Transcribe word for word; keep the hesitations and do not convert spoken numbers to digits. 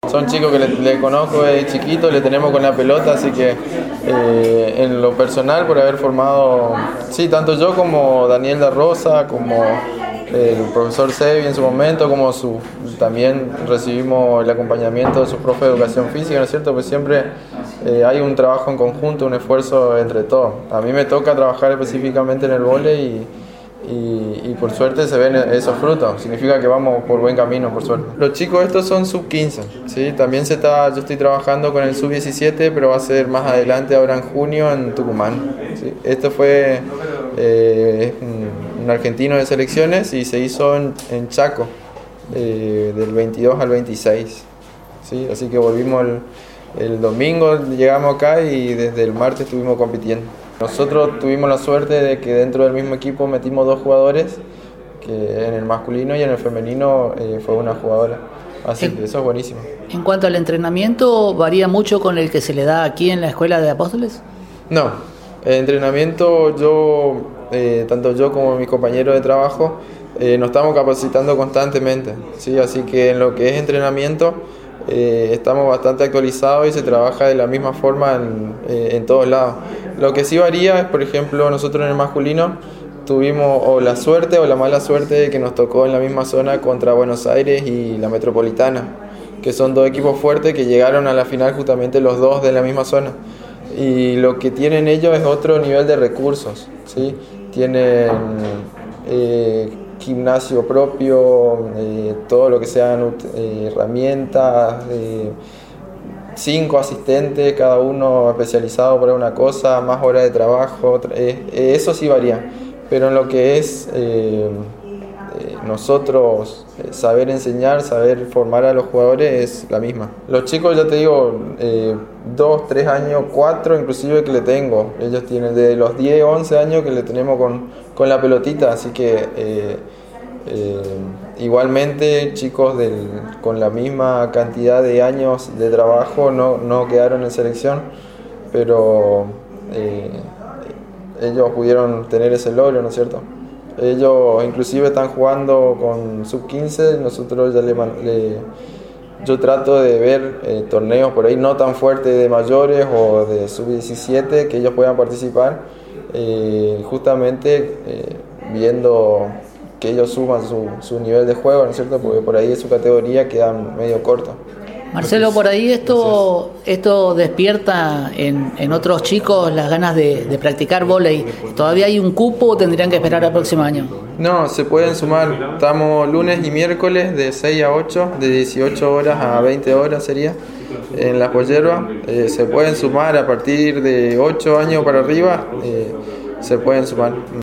Son chicos que le, le conozco de chiquito, le tenemos con la pelota, así que eh, en lo personal, por haber formado, sí, tanto yo como Daniel da Rosa, como el profesor Sebi en su momento, como su, también recibimos el acompañamiento de sus profes de educación física, ¿no es cierto? Pues siempre eh, hay un trabajo en conjunto, un esfuerzo entre todos. A mí me toca trabajar específicamente en el vóley y Y, y por suerte se ven esos frutos, significa que vamos por buen camino, por suerte. Los chicos estos son sub quince, ¿sí? También se está, yo estoy trabajando con el sub diecisiete, pero va a ser más adelante, ahora en junio, en Tucumán, ¿sí? Esto fue eh, un, un argentino de selecciones y se hizo en, en Chaco, eh, del veintidós al veintiséis, ¿sí? Así que volvimos el, el domingo, llegamos acá y desde el martes estuvimos compitiendo. Nosotros tuvimos la suerte de que dentro del mismo equipo metimos dos jugadores, que en el masculino y en el femenino eh, fue una jugadora, así en, que eso es buenísimo. En cuanto al entrenamiento, ¿varía mucho con el que se le da aquí en la Escuela de Apóstoles? No, el entrenamiento yo, eh, tanto yo como mis compañeros de trabajo, eh, nos estamos capacitando constantemente, ¿sí? Así que en lo que es entrenamiento, Eh, estamos bastante actualizados y se trabaja de la misma forma en, eh, en todos lados. Lo que sí varía es, por ejemplo, nosotros en el masculino tuvimos o la suerte o la mala suerte de que nos tocó en la misma zona contra Buenos Aires y la Metropolitana, que son dos equipos fuertes que llegaron a la final justamente los dos de la misma zona. Y lo que tienen ellos es otro nivel de recursos, ¿sí? Tienen eh, gimnasio propio, eh, todo lo que sean eh, herramientas, eh, cinco asistentes, cada uno especializado para una cosa, más horas de trabajo, eh, eh, eso sí varía, pero en lo que es eh, eh, nosotros eh, saber enseñar, saber formar a los jugadores es la misma. Los chicos, ya te digo, eh, dos, tres años, cuatro inclusive que le tengo, ellos tienen de los diez, once años que le tenemos con con la pelotita, así que eh, eh, igualmente chicos del, con la misma cantidad de años de trabajo no, no quedaron en selección, pero eh, ellos pudieron tener ese logro, ¿no es cierto? Ellos inclusive están jugando con sub quince, nosotros ya le, le yo trato de ver eh, torneos por ahí no tan fuertes de mayores o de sub diecisiete que ellos puedan participar. Eh, justamente eh, viendo que ellos suban su, su nivel de juego, ¿no es cierto? Porque por ahí su categoría queda medio corta. Marcelo, por ahí esto esto despierta en, en otros chicos las ganas de, de practicar vóley. ¿Todavía hay un cupo o tendrían que esperar al próximo año? No, se pueden sumar. Estamos lunes y miércoles de seis a ocho, de dieciocho horas a veinte horas sería, en La Poyerba. Eh, se pueden sumar a partir de ocho años para arriba, eh, se pueden sumar.